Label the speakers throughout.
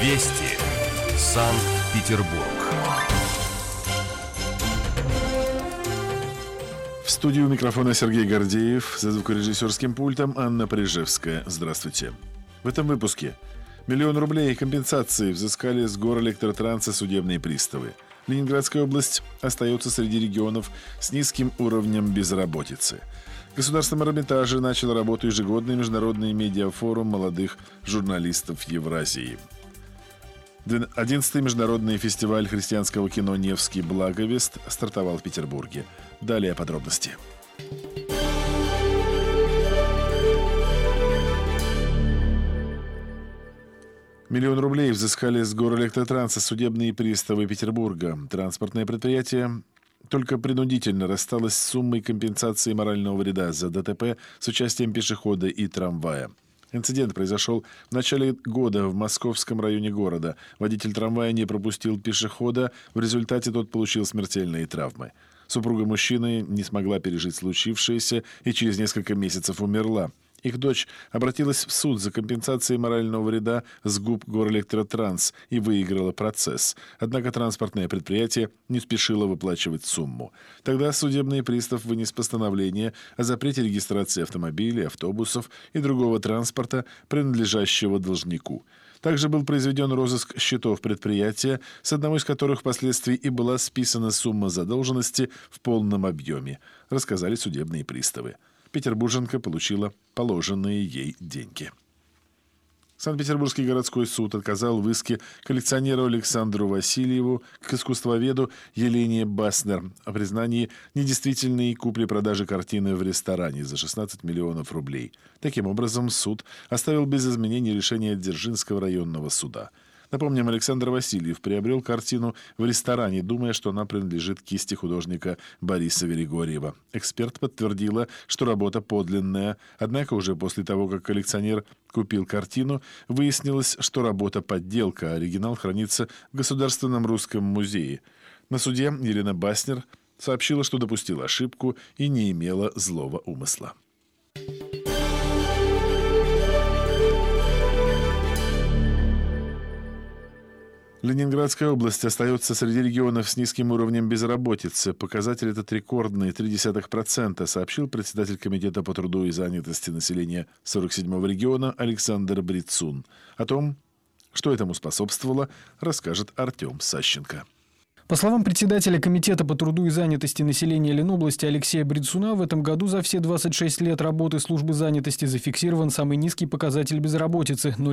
Speaker 1: Вести. Санкт-Петербург.
Speaker 2: В студии у микрофона Сергей Гордеев, за звукорежиссерским пультом Анна Прижевская. Здравствуйте. В этом выпуске. 1 000 000 рублей компенсации взыскали с Горэлектротранса судебные приставы. Ленинградская область остается среди регионов с низким уровнем безработицы. В Государственном Эрмитаже начал работу ежегодный международный медиафорум молодых журналистов Евразии. 11-й международный фестиваль христианского кино «Невский Благовест» стартовал в Петербурге. Далее подробности. Миллион рублей взыскали с Горэлектротранса судебные приставы Петербурга. Транспортное предприятие только принудительно рассталось с суммой компенсации морального вреда за ДТП с участием пешехода и трамвая. Инцидент произошел в начале года в Московском районе города. Водитель трамвая не пропустил пешехода, в результате тот получил смертельные травмы. Супруга мужчины не смогла пережить случившееся и через несколько месяцев умерла. Их дочь обратилась в суд за компенсацией морального вреда с ГУП «Горэлектротранс» и выиграла процесс. Однако транспортное предприятие не спешило выплачивать сумму. Тогда судебный пристав вынес постановление о запрете регистрации автомобилей, автобусов и другого транспорта, принадлежащего должнику. Также был произведен розыск счетов предприятия, с одного из которых впоследствии и была списана сумма задолженности в полном объеме, рассказали судебные приставы. Петербурженка получила положенные ей деньги. Санкт-Петербургский городской суд отказал в иске коллекционеру Александру Васильеву к искусствоведу Елене Баснер о признании недействительной купли-продажи картины в ресторане за 16 миллионов рублей. Таким образом, суд оставил без изменений решение Дзержинского районного суда. Напомним, Александр Васильев приобрел картину в ресторане, думая, что она принадлежит кисти художника Бориса Веригорьева. Эксперт подтвердила, что работа подлинная. Однако уже после того, как коллекционер купил картину, выяснилось, что работа подделка, а оригинал хранится в Государственном русском музее. На суде Елена Баснер сообщила, что допустила ошибку и не имела злого умысла. Ленинградская область остается среди регионов с низким уровнем безработицы. Показатель этот рекордный – 0,3%, сообщил председатель Комитета по труду и занятости населения 47-го региона Александр Брицун. О том, что этому способствовало, расскажет Артем Сащенко.
Speaker 3: По словам председателя Комитета по труду и занятости населения Ленобласти Алексея Брицуна, в этом году за все 26 лет работы службы занятости зафиксирован самый низкий показатель безработицы –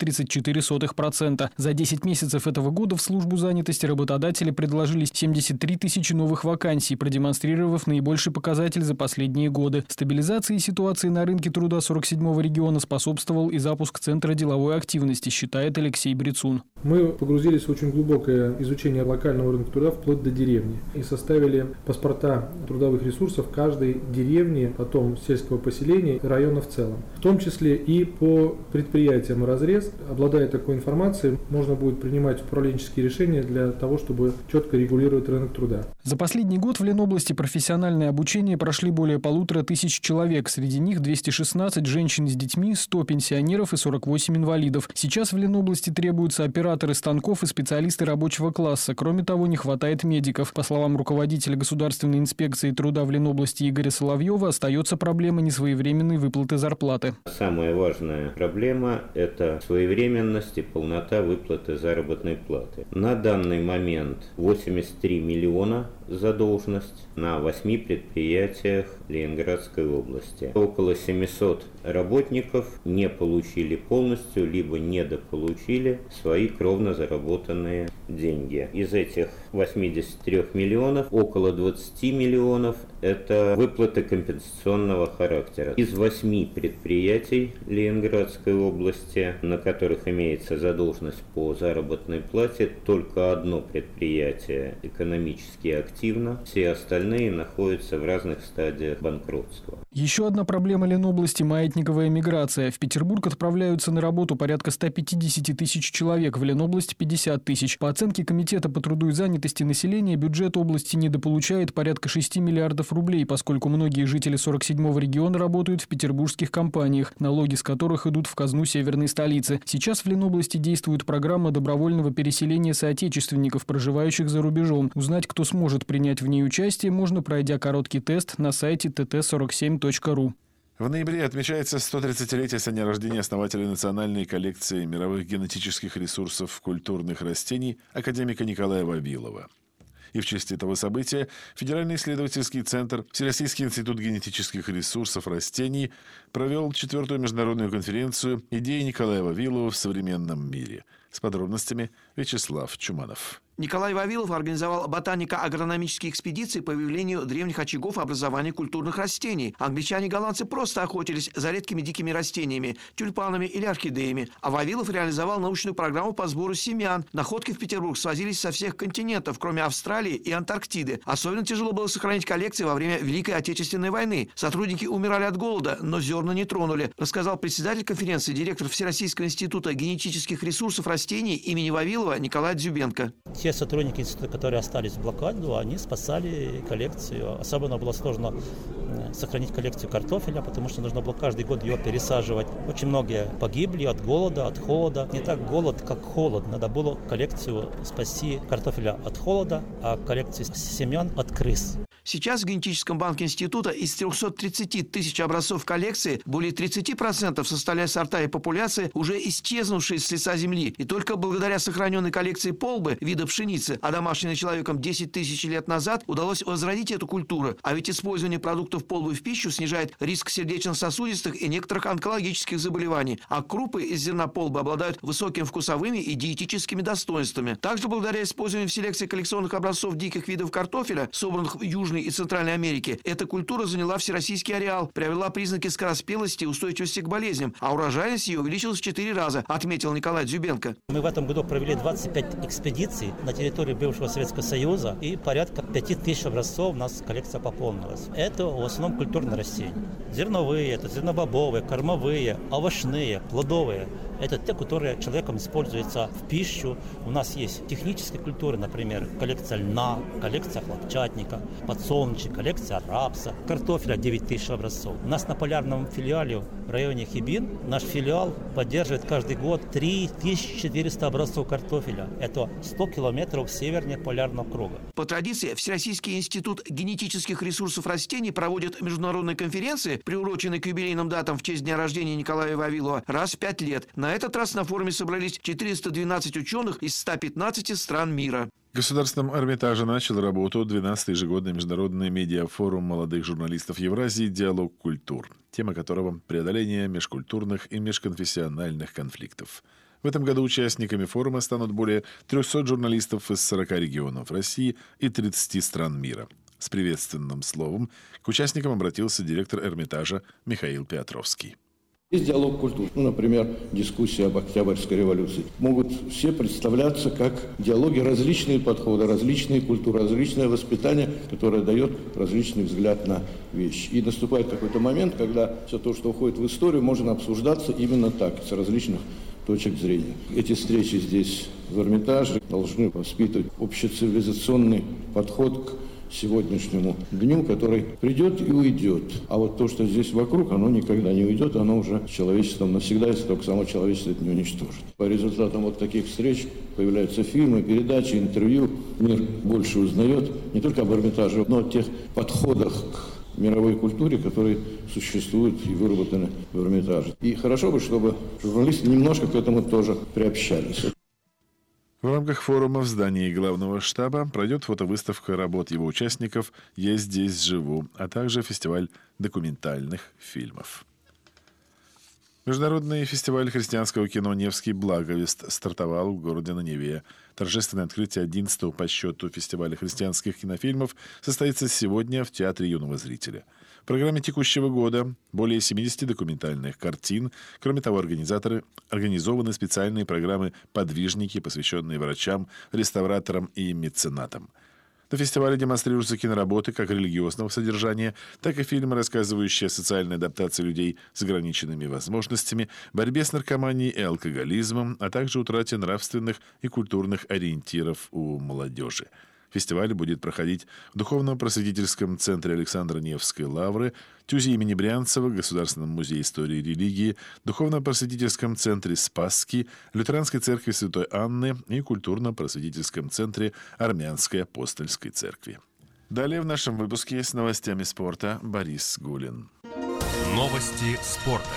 Speaker 3: 0,34%. За 10 месяцев этого года в службу занятости работодатели предложили 73 тысячи новых вакансий, продемонстрировав наибольший показатель за последние годы. Стабилизации ситуации на рынке труда 47-го региона способствовал и запуск Центра деловой активности, считает Алексей Брицун.
Speaker 4: Мы погрузились в очень глубокое изучение локального рынка труда вплоть до деревни и составили паспорта трудовых ресурсов каждой деревни, потом сельского поселения и района в целом. В том числе и по предприятиям разрез. Обладая такой информацией, можно будет принимать управленческие решения для того, чтобы четко регулировать рынок труда.
Speaker 3: За последний год в Ленобласти профессиональное обучение прошли более 1500 человек. Среди них 216 женщин с детьми, 100 пенсионеров и 48 инвалидов. Сейчас в Ленобласти требуются операторы станков и специалисты рабочего класса. Кроме того, не хватает медиков. По словам руководителя Государственной инспекции труда в Ленобласти Игоря Соловьева, остается проблема несвоевременной выплаты зарплаты.
Speaker 5: Самая важная проблема – это своевременность и полнота выплаты заработной платы. На данный момент 83 миллиона задолженность на 8 предприятиях Ленинградской области. Около 700 работников не получили полностью, либо недополучили свои кровно заработанные деньги. Из этих 83 миллионов, около 20 миллионов – это выплаты компенсационного характера. Из 8 предприятий Ленинградской области, на которых имеется задолженность по заработной плате, только одно предприятие экономически активно, все остальные находятся в разных стадиях банкротства.
Speaker 3: Еще одна проблема Ленобласти – маятниковая миграция. В Петербург отправляются на работу порядка 150 тысяч человек. В Ленобласти – 50 тысяч. По оценке Комитета по труду и занятости населения, бюджет области недополучает порядка 6 миллиардов рублей, поскольку многие жители 47-го региона работают в петербургских компаниях, налоги с которых идут в казну северной столицы. Сейчас в Ленобласти действует программа добровольного переселения соотечественников, проживающих за рубежом. Узнать, кто сможет принять в ней участие, можно, пройдя короткий тест на сайте tt47.ru.
Speaker 2: В ноябре отмечается 130-летие со дня рождения основателя национальной коллекции мировых генетических ресурсов культурных растений академика Николая Вавилова. И в честь этого события Федеральный исследовательский центр Всероссийский институт генетических ресурсов растений провел 4-ю международную конференцию «Идеи Николая Вавилова в современном мире». С подробностями Вячеслав Чуманов.
Speaker 1: Николай Вавилов организовал ботанико-агрономические экспедиции по выявлению древних очагов образования культурных растений. Англичане и голландцы просто охотились за редкими дикими растениями, тюльпанами или орхидеями. А Вавилов реализовал научную программу по сбору семян. Находки в Петербург свозились со всех континентов, кроме Австралии и Антарктиды. Особенно тяжело было сохранить коллекции во время Великой Отечественной войны. Сотрудники умирали от голода, но зерна не тронули, рассказал председатель конференции, директор Всероссийского института генетических ресурсов растений имени Вавилова Николай Дзюбенко.
Speaker 6: Те сотрудники института, которые остались в блокаду, они спасали коллекцию. Особенно было сложно сохранить коллекцию картофеля, потому что нужно было каждый год ее пересаживать. Очень многие погибли от голода, от холода. Не так голод, как холод. Надо было коллекцию спасти картофеля от холода, а коллекцию семян от крыс.
Speaker 1: Сейчас в генетическом банке института из 330 тысяч образцов коллекции более 30% составляют сорта и популяции, уже исчезнувшие с лица земли. И только благодаря сохраненной коллекции полбы, вида пшеницы, одомашненной человеком 10 тысяч лет назад, удалось возродить эту культуру. А ведь использование продуктов полбы в пищу снижает риск сердечно-сосудистых и некоторых онкологических заболеваний. А крупы из зерна полбы обладают высокими вкусовыми и диетическими достоинствами. Также благодаря использованию в селекции коллекционных образцов диких видов картофеля, собранных в Южной и Центральной Америке, эта культура заняла всероссийский ареал, приобрела признаки скороспелости и устойчивости к болезням, а урожайность ее увеличилась в 4 раза, отметил Николай Дзюбенко.
Speaker 6: Мы в этом году провели 25 экспедиций на территории бывшего Советского Союза, и порядка 5000 образцов у нас коллекция пополнилась. Это в основном культурные растения. Зерновые, это зернобобовые, кормовые, овощные, плодовые. Это те, которые человеком используются в пищу. У нас есть технические культуры, например, коллекция льна, коллекция хлопчатника, подсолнечник, коллекция рапса, картофеля 9000 образцов. У нас на полярном филиале в районе Хибин наш филиал поддерживает каждый год 3400 образцов картофеля. Это 100 километров севернее полярного круга.
Speaker 1: По традиции, Всероссийский институт генетических ресурсов растений проводит международные конференции, приуроченные к юбилейным датам в честь дня рождения Николая Вавилова, раз в 5 лет. На этот раз на форуме собрались 412 ученых из 115 стран мира.
Speaker 2: В Государственном Эрмитаже начал работу 12-й ежегодный международный медиафорум молодых журналистов Евразии «Диалог культур», тема которого – преодоление межкультурных и межконфессиональных конфликтов. В этом году участниками форума станут более 300 журналистов из 40 регионов России и 30 стран мира. С приветственным словом к участникам обратился директор Эрмитажа Михаил Петровский.
Speaker 7: Есть диалог культур, например, дискуссия об Октябрьской революции. Могут все представляться как диалоги, различные подходы, различные культуры, различное воспитание, которое дает различный взгляд на вещи. И наступает какой-то момент, когда все то, что уходит в историю, можно обсуждаться именно так, с различных точек зрения. Эти встречи здесь, в Эрмитаже, должны воспитывать общецивилизационный подход к сегодняшнему дню, который придет и уйдет. А вот то, что здесь вокруг, оно никогда не уйдет, оно уже с человечеством навсегда, если только само человечество это не уничтожит. По результатам вот таких встреч появляются фильмы, передачи, интервью. Мир больше узнает не только об Эрмитаже, но о тех подходах к мировой культуре, которые существуют и выработаны в Эрмитаже. И хорошо бы, чтобы журналисты немножко к этому тоже приобщались.
Speaker 2: В рамках форума в здании главного штаба пройдет фотовыставка работ его участников «Я здесь живу», а также фестиваль документальных фильмов. Международный фестиваль христианского кино «Невский благовест» стартовал в городе на Неве. Торжественное открытие 11-го по счету фестиваля христианских кинофильмов состоится сегодня в Театре юного зрителя. В программе текущего года более 70 документальных картин. Кроме того, организаторы организованы специальные программы «Подвижники», посвященные врачам, реставраторам и меценатам. На фестивале демонстрируются киноработы как религиозного содержания, так и фильмы, рассказывающие о социальной адаптации людей с ограниченными возможностями, борьбе с наркоманией и алкоголизмом, а также утрате нравственных и культурных ориентиров у молодежи. Фестиваль будет проходить в Духовно-просветительском центре Александра Невской лавры, ТЮЗе имени Брянцева, Государственном музее истории и религии, Духовно-просветительском центре Спасский, Лютеранской церкви Святой Анны и Культурно-просветительском центре Армянской апостольской церкви. Далее в нашем выпуске с новостями спорта Борис Гулин.
Speaker 8: Новости спорта.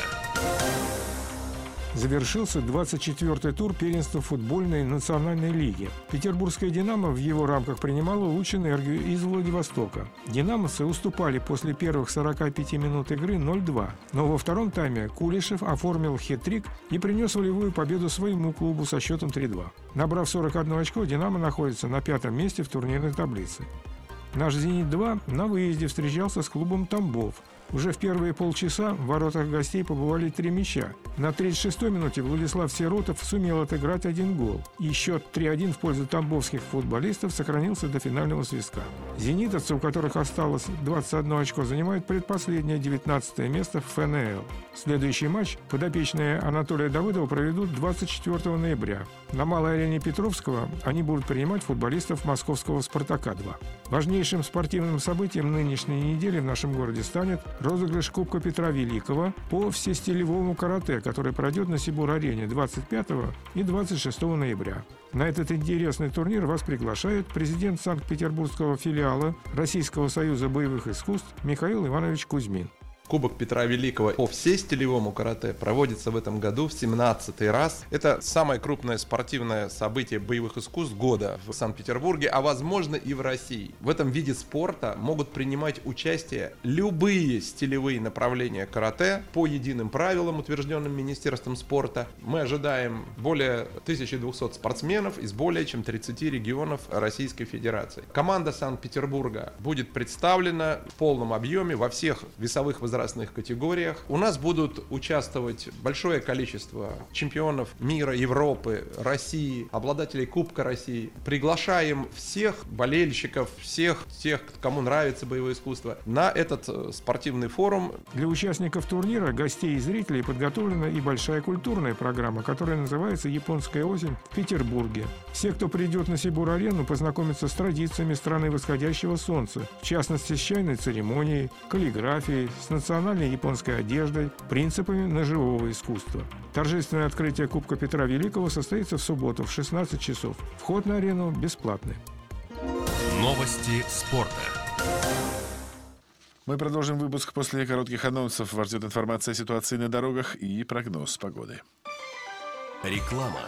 Speaker 9: Завершился 24-й тур первенства футбольной национальной лиги. Петербургская «Динамо» в его рамках принимала лучшую энергию из Владивостока. «Динамовцы» уступали после первых 45 минут игры 0-2. Но во втором тайме Кулешев оформил хет-трик и принес волевую победу своему клубу со счетом 3-2. Набрав 41 очко, «Динамо» находится на 5-м месте в турнирной таблице. Наш «Зенит-2» на выезде встречался с клубом «Тамбов». Уже в первые полчаса в воротах гостей побывали 3 мяча. На 36-й минуте Владислав Сиротов сумел отыграть 1 гол. И счет 3-1 в пользу тамбовских футболистов сохранился до финального свистка. Зенитовцы, у которых осталось 21 очко, занимают предпоследнее 19-е место в ФНЛ. Следующий матч подопечные Анатолия Давыдова проведут 24 ноября. На малой арене Петровского они будут принимать футболистов московского «Спартака-2». Важнейшим спортивным событием нынешней недели в нашем городе станет розыгрыш Кубка Петра Великого по всестилевому карате, который пройдет на Сибур-арене 25 и 26 ноября. На этот интересный турнир вас приглашает президент Санкт-Петербургского филиала Российского союза боевых искусств Михаил Иванович Кузьмин.
Speaker 10: Кубок Петра Великого по всестилевому карате проводится в этом году в 17-й раз. Это самое крупное спортивное событие боевых искусств года в Санкт-Петербурге, а возможно и в России. В этом виде спорта могут принимать участие любые стилевые направления карате по единым правилам, утвержденным Министерством спорта. Мы ожидаем более 1200 спортсменов из более чем 30 регионов Российской Федерации. Команда Санкт-Петербурга будет представлена в полном объеме во всех весовых возрастах категориях. У нас будут участвовать большое количество чемпионов мира, Европы, России, обладателей Кубка России. Приглашаем всех болельщиков, всех тех, кому нравится боевое искусство, на этот спортивный форум.
Speaker 9: Для участников турнира, гостей и зрителей подготовлена и большая культурная программа, которая называется «Японская осень» в Петербурге. Все, кто придет на Сибур-арену, познакомятся с традициями страны восходящего солнца, в частности, с чайной церемонией, каллиграфией, с национальной японской одеждой, принципами ножевого искусства. Торжественное открытие Кубка Петра Великого состоится в субботу в 16 часов. Вход на арену бесплатный.
Speaker 8: Новости спорта.
Speaker 2: Мы продолжим выпуск после коротких анонсов. Вас ждет информация о ситуации на дорогах и прогноз погоды.
Speaker 8: Реклама.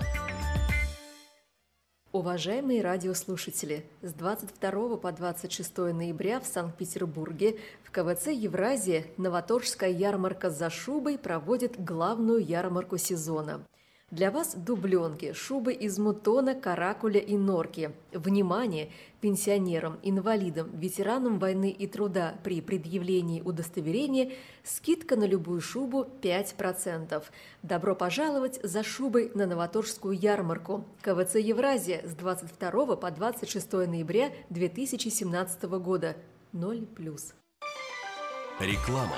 Speaker 11: Уважаемые радиослушатели, с 22 по 26 ноября в Санкт-Петербурге в КВЦ «Евразия» новаторжская ярмарка «За шубой» проводит главную ярмарку сезона. Для вас дубленки, шубы из мутона, каракуля и норки. Внимание! Пенсионерам, инвалидам, ветеранам войны и труда при предъявлении удостоверения скидка на любую шубу 5%. Добро пожаловать за шубой на новаторжскую ярмарку. КВЦ «Евразия» с 22 по 26 ноября 2017 года. 0+.
Speaker 8: Реклама.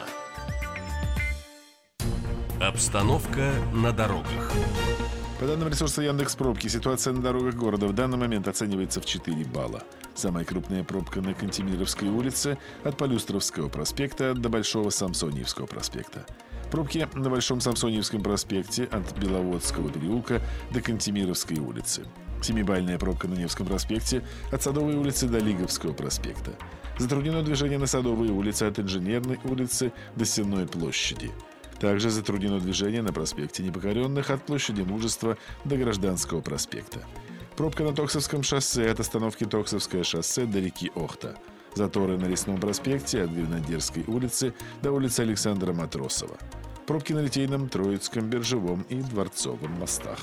Speaker 8: Обстановка на дорогах.
Speaker 2: По данным ресурса Яндекс.Пробки, ситуация на дорогах города в данный момент оценивается в 4 балла. Самая крупная пробка на Кантемировской улице от Полюстровского проспекта до Большого Самсоньевского проспекта. Пробки на Большом Самсоньевском проспекте от Беловодского переулка до Кантемировской улицы. 7-бальная пробка на Невском проспекте от Садовой улицы до Лиговского проспекта. Затруднено движение на Садовой улице от Инженерной улицы до Сенной площади. Также затруднено движение на проспекте Непокоренных от площади Мужества до Гражданского проспекта. Пробка на Токсовском шоссе от остановки Токсовское шоссе до реки Охта. Заторы на Лесном проспекте от Гренадерской улицы до улицы Александра Матросова. Пробки на Литейном, Троицком, Биржевом и Дворцовом мостах.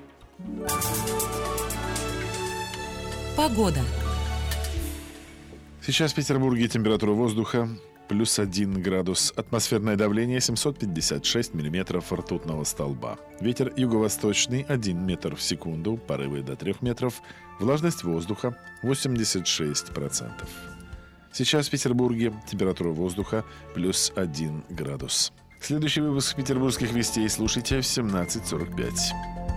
Speaker 12: Погода.
Speaker 2: Сейчас в Петербурге температура воздуха +1 градус. Атмосферное давление 756 миллиметров ртутного столба. Ветер юго-восточный 1 метр в секунду, порывы до 3 метров. Влажность воздуха 86%. Сейчас в Петербурге температура воздуха +1 градус. Следующий выпуск «Петербургских вестей» слушайте в 17:45.